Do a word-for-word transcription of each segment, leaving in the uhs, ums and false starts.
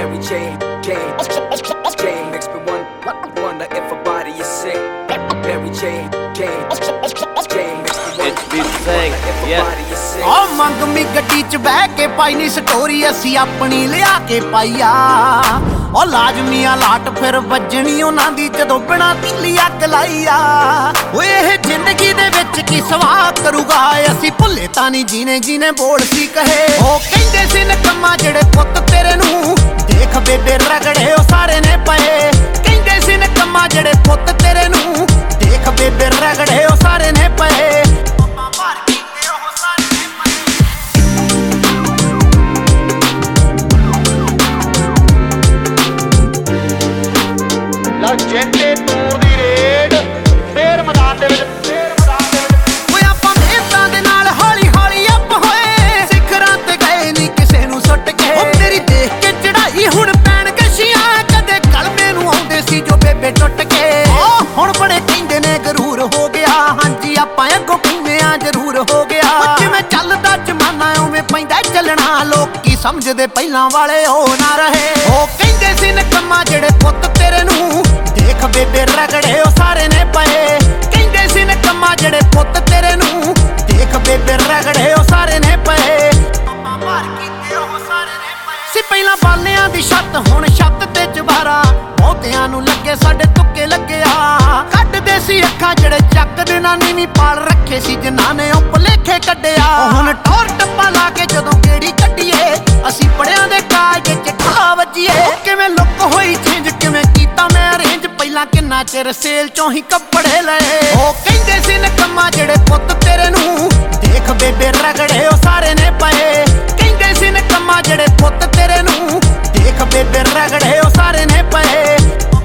Mary Jane, Jane, Jane makes me wonder, wonder if her body is sick. Mary Jane, Jane, Jane makes me wonder, wonder if her body is sick. ਓ ਮੰਗਮੀ ਗੱਡੀ ਚ ਬਹਿ ਕੇ ਪਾਈ ਨੀ story ਅਸੀਂ ਆਪਣੀ ਲਿਆ ਕੇ ਪਾਈਆ। ਓ ਲਾਜ਼ਮੀ ਆ ਲਾਟ ਫਿਰ ਵੱਜਣੀ ਉਹਨਾਂ ਦੀ ਜਦੋਂ ਬਿਨਾਂ ਤਿੱਲੀ ਅੱਗ ਲਾਈਆ। ਓਏ ਇਹ ਜ਼ਿੰਦਗੀ ਦੇ ਵਿੱਚ ਕੀ ਸਵਾਹ ਕਰੂਗਾ ਅਸੀਂ ਭੁੱਲੇ ਤਾਂ ਨਹੀਂ ਜੀਨੇ ਜੀਨੇ ਬੋਲ ਸੀ ਕਹੇ। ਉਹ ਕਹਿੰਦੇ ਸੀ ਨਕਮਾ ਜਿਹੜੇ ਪੁੱਤ ਤੇਰੇ ਨੂੰ ਦੇਖ ਬੇਬੇ ਰਗੜੇ ਉਹ ਸਾਰੇ ਨੇ ਪਏ। ਕਹਿੰਦੇ ਸੀ ਨਕਮਾ ਜਿਹੜੇ ਪੁੱਤ ਤੇਰੇ ਨੂੰ ਦੇਖ ਬੇਬੇ ਰਗੜੇ ਉਹ ਸਾਰੇ ਨੇ ਪਏ। ਜੈਂਟੇ ਟੂਰ ਦੀ ਰੇਡ ਫੇਰ ਮੈਦਾਨ ਦੇ ਵਿੱਚ ਫੇਰ ਮੈਦਾਨ ਦੇ ਵਿੱਚ ਓਏ ਆਪਾਂ ਮਿਹਨਤਾਂ ਦੇ ਨਾਲ ਹੌਲੀ ਹੌਲੀ ਅੱਪ ਹੋਏ ਸਿਖਰਾਂ ਤੇ ਗਏ ਨਹੀਂ ਕਿਸੇ ਨੂੰ ਸੁੱਟ ਕੇ। ਓ ਤੇਰੀ ਦੇਖ ਕੇ ਚੜਾਈ ਹੁਣ ਪੈਣ ਕਸ਼ੀਆਂ ਕਦੇ ਕਲਮੇ ਨੂੰ ਆਉਂਦੇ ਸੀ ਜੋ ਬੇਬੇ ਟੁੱਟ ਕੇ। ਓ ਹੁਣ ਬੜੇ ਕਹਿੰਦੇ ਨੇ ਗਰੂਰ ਹੋ ਗਿਆ ਹਾਂਜੀ ਆਪਾਂ ਅੱਗੋਂ ਕਹਿੰਦੇ ਆ ਜ਼ਰੂਰ ਹੋ ਗਿਆ। ਜਿਵੇਂ ਚੱਲਦਾ ਜ਼ਮਾਨਾ ਉਵੇਂ ਪੈਂਦਾ ਚੱਲਣਾ ਲੋਕੀ ਸਮਝਦੇ ਪਹਿਲਾਂ ਵਾਲੇ ਉਹ ਨਾ ਰਹੇ। ਉਹ ਕਹਿੰਦੇ ਸੀ ਨਕਮਾ ਜਿਹੜੇ ਪੁੱਤ ਤੇਰੇ ਨੂੰ ਦੇਖ ਬੇਬੇ ਰਗੜੇ ਉਹ ਸਾਰੇ ਨੇ ਪਏ। ਕਹਿੰਦੇ ਸੀ ਨਕਮਾ ਜਿਹੜੇ ਪੁੱਤ ਤੇਰੇ ਨੂੰ ਦੇਖ ਬੇਬੇ ਰਗੜੇ ਉਹ ਸਾਰੇ ਨੇ ਪਏ। ਸੀ ਪਹਿਲਾਂ ਬਾਲਿਆਂ ਦੀ ਛੱਤ ਹੁਣ ਛੱਤ ਤੇ ਚਬਾਰਾ ਬਹੁਤਿਆਂ ਨੂੰ ਲੱਗੇ ਸਾਡੇ ਤੁੱਕੇ ਲੱਗਿਆ। ਕੱਢਦੇ ਸੀ ਅੱਖਾਂ ਜਿਹੜੇ ਚੱਕਦੇ ਨਾ ਨੀਵੀਂ ਪਾਲ ਰੱਖੇ ਸੀ ਜਿਨ੍ਹਾਂ ਨੇ ਉਹ ਭੁਲੇਖੇ ਕੱਢਿਆ। ਹੁਣ ਟੋਰ ਟੱਪਾ ਲਾ ਕੇ ਜਦੋਂ ਗੇੜੀ ਕੱਢੀਏ ਅਸੀਂ ਪੜਿਆਂ ਦੇ ਕਾਗਜ਼ ਚ ਖਾ ਵੱਜੀਏ। ਕਿਵੇਂ ਲੁੱਕ ਹੋਈ ਚੇਂਜ ਕਿਵੇਂ ਕੀਤਾ ਮੈਂ ਅਰੇਂਜ ਪਹਿਲਾਂ ਕਿੰਨਾ ਚਿਰ ਸੇਲ ਚੋਂ ਹੀ ਕੱਪੜੇ ਲਏ। ਉਹ ਕਹਿੰਦੇ ਸੀ ਨਕਮਾ ਜਿਹੜੇ ਪੁੱਤ ਤੇਰੇ ਨੂੰ ਦੇਖ ਬੇਬੇ ਰਗੜੇ ਉਹ ਸਾਰੇ ਨੇ ਪਏ। ਕਹਿੰਦੇ ਸੀ ਨਕਮਾ ਜਿਹੜੇ ਪੁੱਤ ਤੇਰੇ ਨੂੰ ਦੇਖ ਬੇਬੇ ਰਗੜੇ ਉਹ ਸਾਰੇ ਨੇ ਪਏ।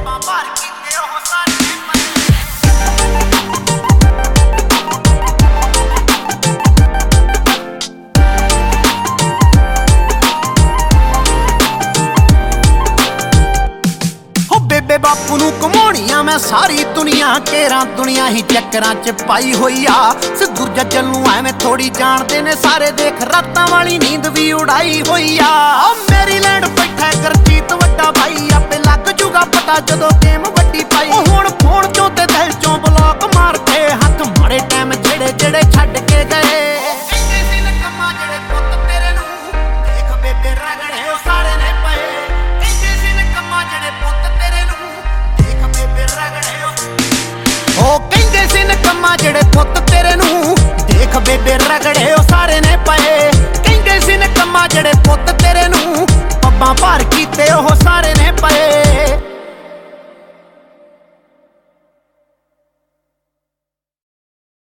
ਬੇਬੇ ਬਾਪੂ ਨੂੰ ਘਮਾਉਣੀਆਂ ਮੈਂ ਸਾਰੀ ਦੁਨੀਆ ਕੇਰਾਂ ਦੁਨੀਆ ਹੀ ਚੱਕਰਾਂ ਚ ਪਾਈ ਹੋਈ ਆ। ਸਿੱਧੂ ਜੱਜਲ ਨੂੰ ਐਵੇਂ ਥੋੜੀ ਜਾਣਦੇ ਨੇ ਸਾਰੇ ਦੇਖ ਰਾਤਾਂ ਵਾਲੀ ਨੀਂਦ ਵੀ ਉਡਾਈ ਹੋਈ ਆ। ਓ ਮੈਰੀਲੈਂਡ ਬੈਠਾ ਗੁਰਜੀਤ ਵੱਡਾ ਭਾਈ ਆਪੇ ਲੱਗ ਜੂਗਾ ਪਤਾ ਜਦੋਂ ਗੇਮ ਵੱਡੀ ਪਾਈ। ਉਹ ਹੁਣ ਫੋਨ ਚੋਂ ਤੇ ਦਿਲ ਚੋਂ ਬਲੌਕ ਮਾਰ ਕੇ ਹੱਥ ਮਾਰੇ ਟਾਈਮ ਜਿਹੜੇ ਜਿਹੜੇ ਛੱਡ ਕੇ ਗਏ। ਕਹਿੰਦੇ ਸੀ ਨਕਮਾ ਜਿਹੜੇ ਪੁੱਤ ਤੇਰੇ ਨੂੰ ਦੇਖ ਬੇਬੇ ਰਗੜੇ ਉਹ ਸਾਰੇ ਨੇ ਪਏ। ਕਹਿੰਦੇ ਸੀ ਨਕਮਾ ਜਿਹੜੇ ਪੁੱਤ ਤੇਰੇ ਨੂੰ ਦੇਖ ਬੇਬੇ ਰਗੜੇ ਉਹ ਕਹਿੰਦੇ ਸੀ ਨਕਮਾ ਜਿਹੜੇ ਪੁੱਤ ਤੇਰੇ ਨੂੰ ਦੇਖ ਬੇਬੇ ਰਗੜੇ ਉਹ ਸਾਰੇ ਨੇ ਪਏ। ਕਹਿੰਦੇ ਸੀ ਨਕਮਾ ਜਿਹੜੇ ਪੁੱਤ ਤੇਰੇ ਨੂੰ ਪੱਬਾਂ ਭਾਰ ਕੀਤੇ ਉਹ ਸਾਰੇ ਨੇ